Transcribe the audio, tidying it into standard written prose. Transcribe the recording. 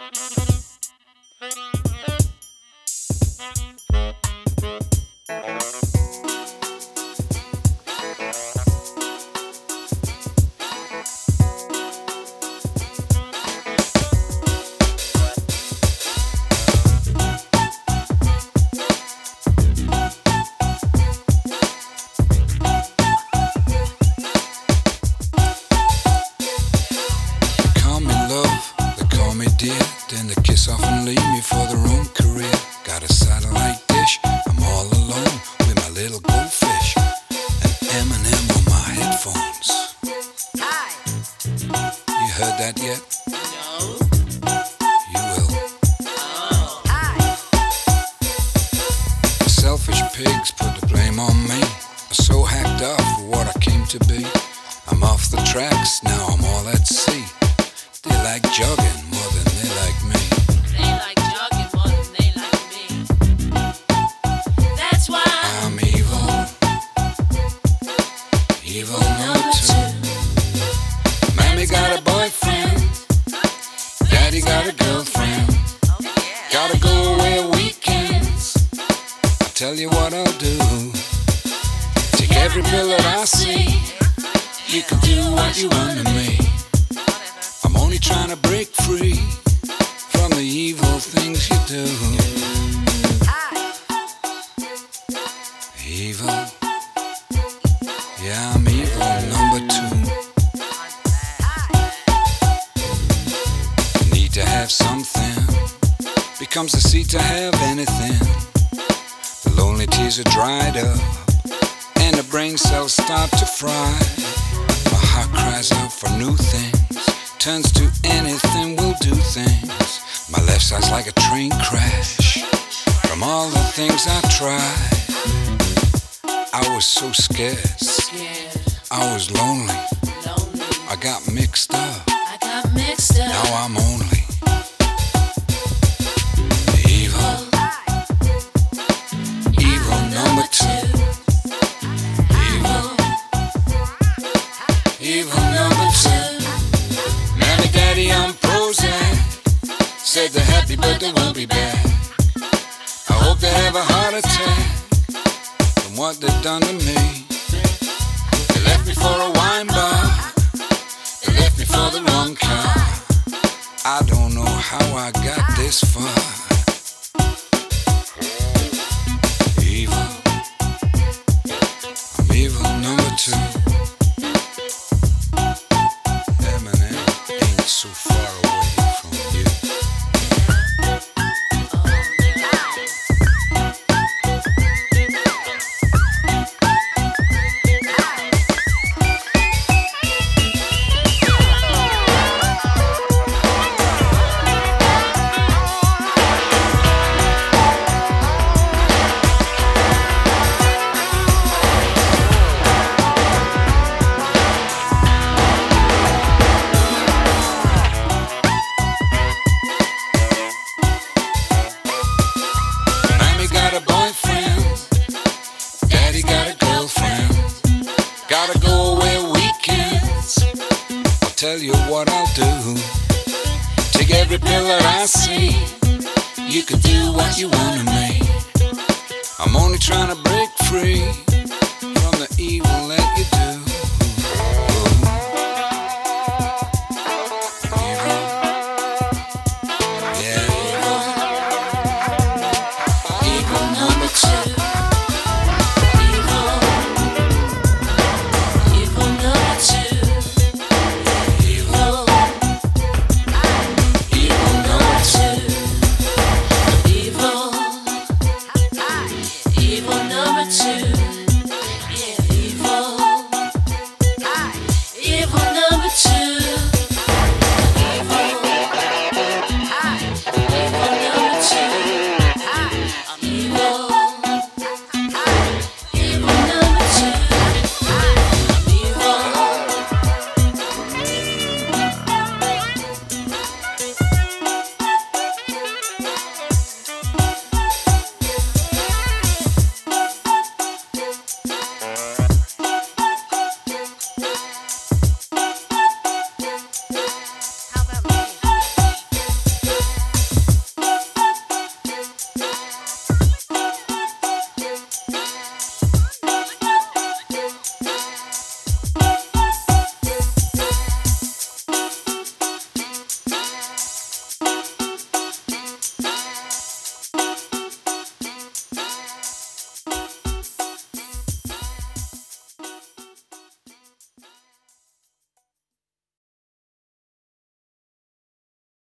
Then they kiss off and leave me for their own career. Got a satellite dish, I'm all alone with my little goldfish and Eminem on my headphones. Hi. You heard that yet? No. You will. Oh. Hi. The selfish pigs put the blame on me. I'm so hacked off for what I came to be. I'm off the tracks, now I'm all at sea. They like jogging more than they like me. They like jogging more than they like me. That's why I'm evil. Evil number two. Mammy got a boyfriend. Daddy got a girlfriend. Gotta go away weekends. I'll tell you what I'll do. Take every pill that I see. You can do what you want to me. I'm only trying to break free from the evil things you do. Evil. Yeah, I'm evil number two. Need to have something. Becomes the seed to have anything. The lonely tears are dried up and the brain cells start to fry. My heart cries out for new things. Turns to anything, will do things. My left side's like a train crash. From all the things I tried, I was so scared. I was lonely. I got mixed up. Now I'm only evil. Evil number two. Evil. Evil number two. Mammy, daddy, I'm Prozac. Said they're happy but they won't be back. I hope they have a heart attack from what they've done to me. They left me for a wine bar. They left me for the wrong car. I don't know how I got this far. Evil. I'm evil number two. Eminem ain't so far away from you. Gotta go away weekends. I'll tell you what I'll do. Take every pill that I see. You can do what you want to me. I'm only trying to break free